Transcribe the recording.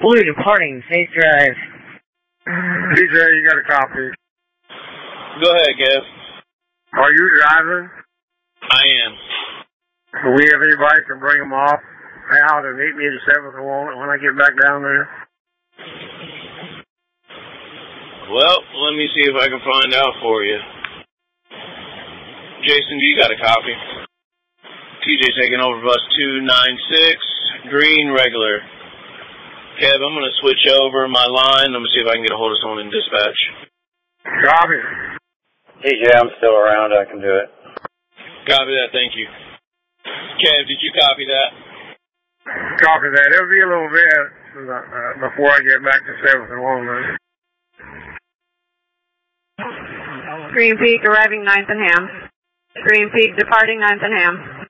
Blue departing, safe drive. DJ, you got a copy. Go ahead, Kev. Are you driving? I am. Do we have anybody to bring them off out and meet me at 7th and Walnut when I get back down there? Well, let me see if I can find out for you. Jason, do you got a copy? TJ taking over bus 296, green regular. Kev, I'm going to switch over my line. Let me see if I can get a hold of someone in dispatch. Copy. TJ, I'm still around. I can do it. Copy that. Thank you. Kev, did you copy that? Copy that. It'll be a little bit before I get back to 7th and Walnut. Green Peak arriving 9th and Ham. Green Peak departing 9th and Ham.